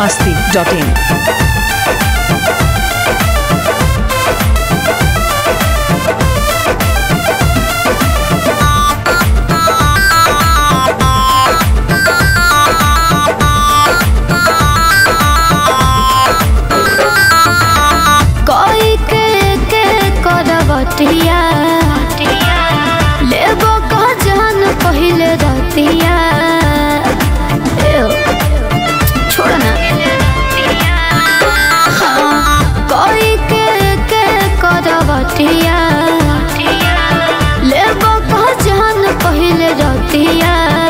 biharmasti.in. लेबो का जान पहले रतिया छोड़ ना कोई के करवटिया लेबो का जान पहले रतिया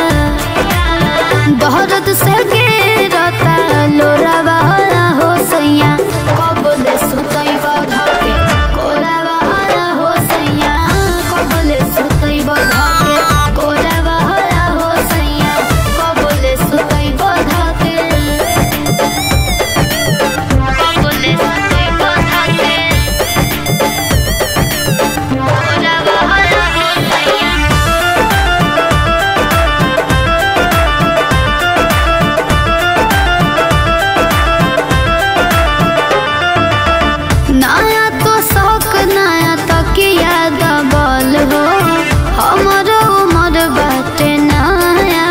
दहरत से गिरता लोरावा हो सैया कबले सुतई बधके कोरावा हो सैया कबले सुतई बधके कोरावा हो सैया कबले सुतई बधके कबले सुतई बधके कोरावा हो सैया नया तो शौक नया तकिया दबल हो हमरो उमर बाटे नया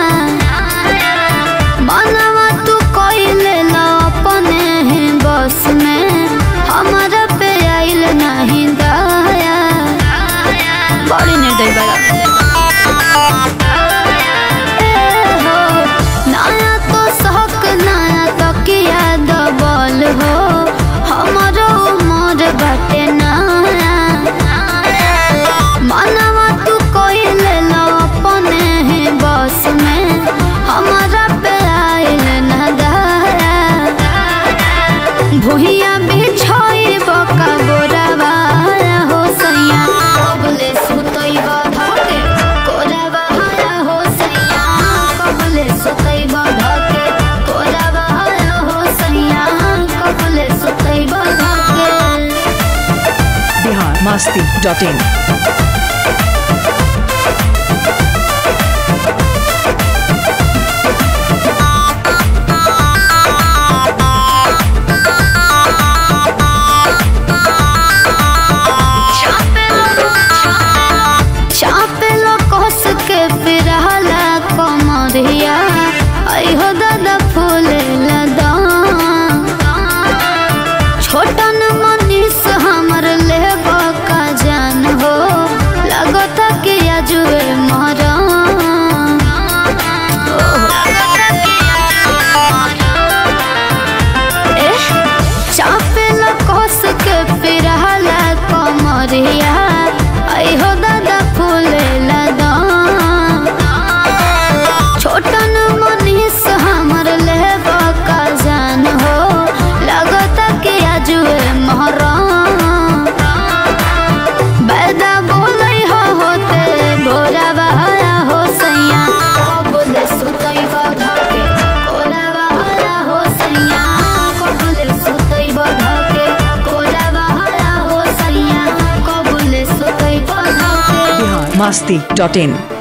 मनवा तू कोई ले लो अपने ही बस में हमारा पे आइल नहीं दया बड़ी निर्दयी बड़ा नया तो शौक नया तकिया दबल हो हमरो उमर बाटे नया मनवा तू कोई ले लो अपने ही बस में हमारा पे आइल न दया भुइया बिछोई बका गोरावा हो सैया कबले सुतई बधके कोरावा हो सैया कबले सुतई बधके कोरावा हो सैया कबले सुतई बधके biharmasti.in. चापेलो कोस के पिरहला कमरिया आई हो दादा फूले लदा छोटन मनीष हमर लेबा का जान हो लगता कि आजुए मरा चापेलो कोस के पिरहला कमरिया आई हो दादा फूले लदा छोटन मनीष हमर लेबा का जान हो लगता कि आजुए महरा बैदा बोलै होते भोरावा हो सैया कबले सुतई बधके कोरावा हो सैया कबले सुतई बधके कोरावा हो सैया कबले सुतई बधके biharmasti.in.